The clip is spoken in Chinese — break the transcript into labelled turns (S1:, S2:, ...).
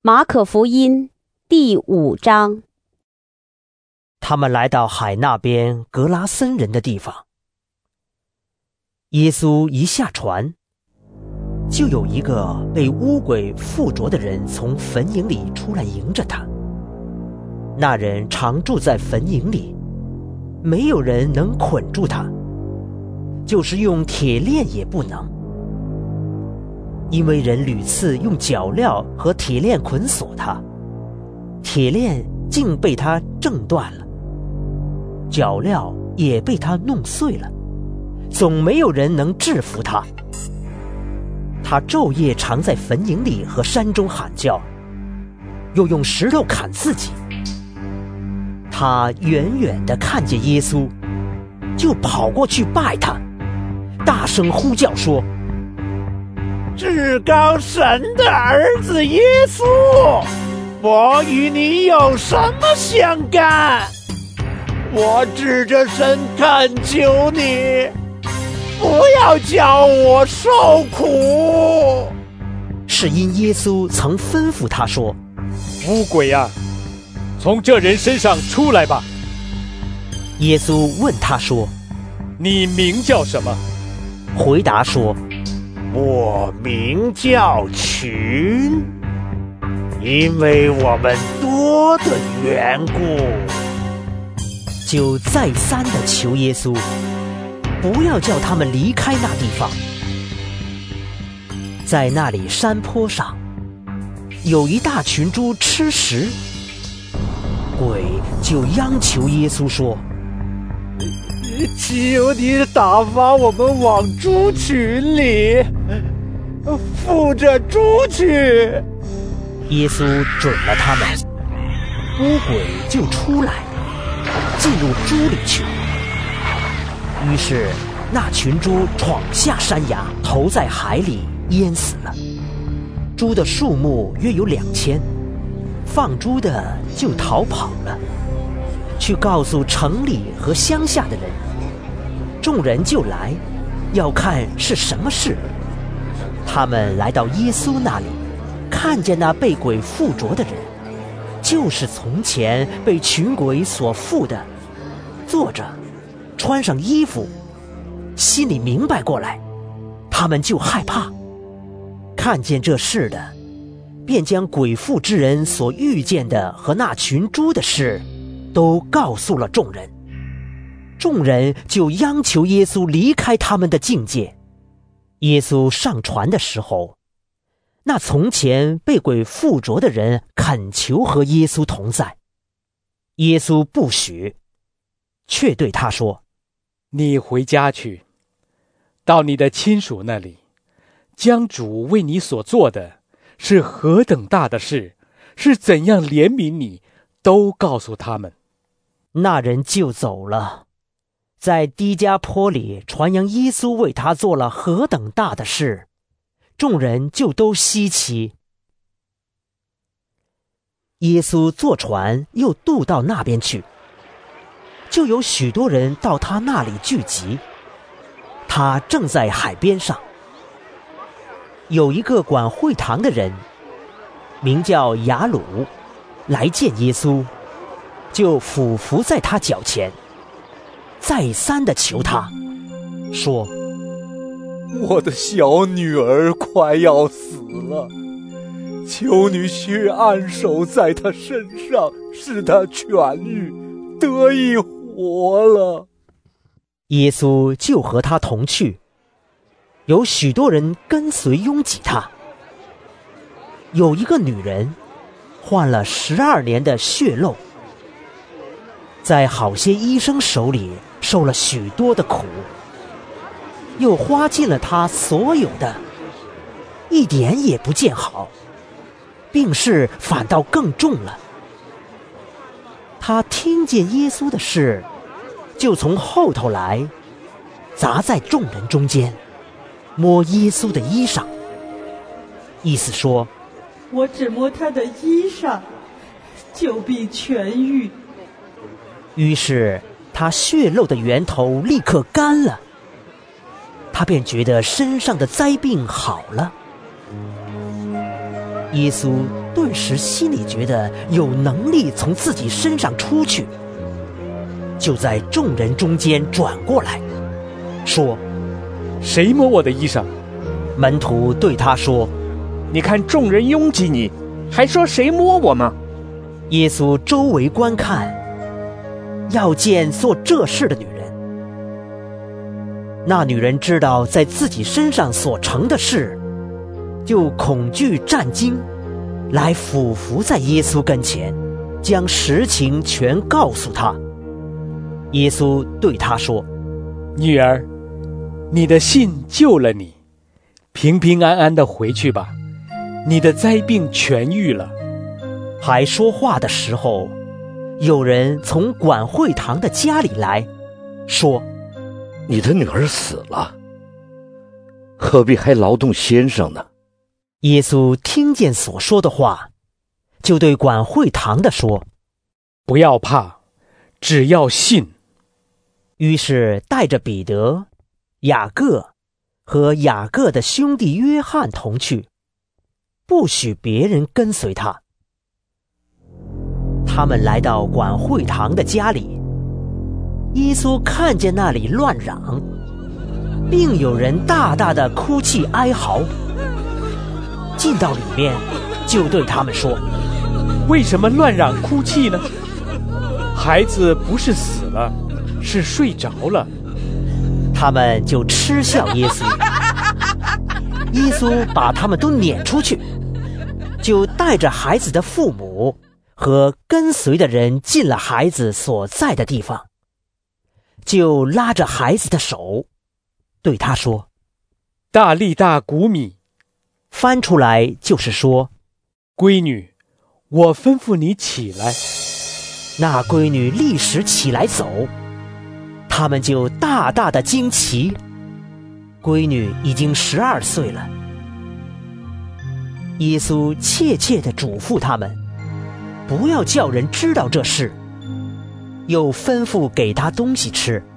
S1: 马可福音第5章。
S2: 他们来到海那边格拉森人的地方。耶稣一下船，就有一个被污鬼附着的人从坟茔里出来迎着他。那人常住在坟茔里，没有人能捆住他，就是用铁链也不能，因为人屡次用脚镣和铁链捆锁他，铁链竟被他挣断了，脚镣也被他弄碎了，总没有人能制服他。他昼夜常在坟茔里和山中喊叫，又用石头砍自己。他远远地看见耶稣，就跑过去拜他，大声呼叫说：
S3: 至高神的儿子耶稣，我与你有什么相干？我指着神恳求你，不要叫我受苦。
S2: 是因耶稣曾吩咐他说：
S4: 污鬼啊，从这人身上出来吧。
S2: 耶稣问他说：
S4: 你名叫什么？
S2: 回答说：
S3: 我名叫群，因为我们多的缘故。
S2: 就再三地求耶稣，不要叫他们离开那地方。在那里山坡上，有一大群猪吃食，鬼就央求耶稣说：
S3: 求你打发我们往猪群里，附着猪去。
S2: 耶稣准了他们，污鬼就出来，进入猪里去。于是那群猪闯下山崖，投在海里，淹死了。猪的数目约有2000，放猪的就逃跑了，去告诉城里和乡下的人。众人就来，要看是什么事。他们来到耶稣那里，看见那被鬼附着的人，就是从前被群鬼所附的，坐着，穿上衣服，心里明白过来，他们就害怕。看见这事的，便将鬼附之人所遇见的和那群猪的事，都告诉了众人。众人就央求耶稣离开他们的境界。耶稣上船的时候，那从前被鬼附着的人恳求和耶稣同在，耶稣不许，却对他说：
S4: 你回家去，到你的亲属那里，将主为你所做的是何等大的事，是怎样怜悯你，都告诉他们。
S2: 那人就走了，在低加坡里传扬耶稣为他做了何等大的事，众人就都稀奇。耶稣坐船又渡到那边去，就有许多人到他那里聚集。他正在海边上，有一个管会堂的人，名叫雅鲁，来见耶稣，就俯伏在他脚前，再三地求他，说：
S5: 我的小女儿快要死了，求你去按手在她身上，使她痊愈，得以活了。
S2: 耶稣就和他同去，有许多人跟随拥挤他。有一个女人患了12年的血漏，在好些医生手里受了许多的苦，又花尽了他所有的，一点也不见好，病势反倒更重了。他听见耶稣的事，就从后头来，砸在众人中间，摸耶稣的衣裳，意思说：
S6: 我只摸他的衣裳，就必痊愈。
S2: 于是他血漏的源头立刻干了，他便觉得身上的灾病好了。耶稣顿时心里觉得有能力从自己身上出去，就在众人中间转过来，说：“
S4: 谁摸我的衣裳？”
S2: 门徒对他说：“
S7: 你看众人拥挤你，还说谁摸我吗？”
S2: 耶稣周围观看，要见做这事的女人。那女人知道在自己身上所成的事，就恐惧战惊，来俯伏在耶稣跟前，将实情全告诉他。耶稣对他说：“
S4: 女儿，你的信救了你，平平安安地回去吧，你的灾病痊愈了。”
S2: 还说话的时候，有人从管会堂的家里来，说：“
S8: 你的女儿死了，何必还劳动先生呢？”
S2: 耶稣听见所说的话，就对管会堂的说：“
S4: 不要怕，只要信。”
S2: 于是带着彼得、雅各和雅各的兄弟约翰同去，不许别人跟随他。他们来到管会堂的家里，耶稣看见那里乱嚷，并有人大大的哭泣哀嚎，进到里面，就对他们说：“
S4: 为什么乱嚷哭泣呢？孩子不是死了，是睡着了。”
S2: 他们就嗤笑耶稣。耶稣把他们都撵出去，就带着孩子的父母和跟随的人进了孩子所在的地方，就拉着孩子的手，对他说：“
S4: 大利大古米。”
S2: 翻出来就是说：“
S4: 闺女，我吩咐你起来。”
S2: 那闺女立时起来走，他们就大大的惊奇。闺女已经12岁了。耶稣切切地嘱咐他们，不要叫人知道这事，又吩咐给他东西吃。